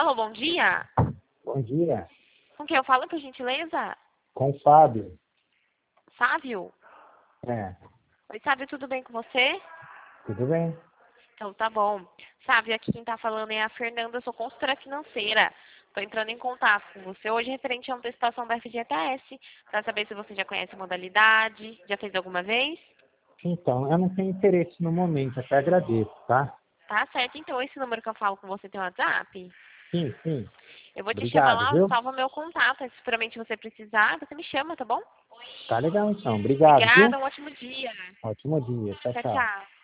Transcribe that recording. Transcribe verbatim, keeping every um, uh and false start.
Alô, bom dia. Bom dia. Com quem eu falo, por gentileza? Com o Fábio. Sávio? É, Oi, Sávio, tudo bem com você? tudo bem? Então, tá bom. Sávio, aqui quem tá falando é a Fernanda, eu sou consultora financeira. Tô entrando em contato com você hoje referente a uma testação da F G T S, para saber se você já conhece a modalidade, já fez alguma vez? Então, eu não tenho interesse no momento, até agradeço, tá? Tá certo, então esse número que eu falo com você tem WhatsApp? Sim, sim. Eu vou te chamar Obrigado, lá, viu? salva meu contato, se futuramente você precisar, você me chama, tá bom? Tá legal então. Obrigado, viu? Obrigada, um ótimo dia. Ótimo dia. Tchau, Tchau, tchau. tchau.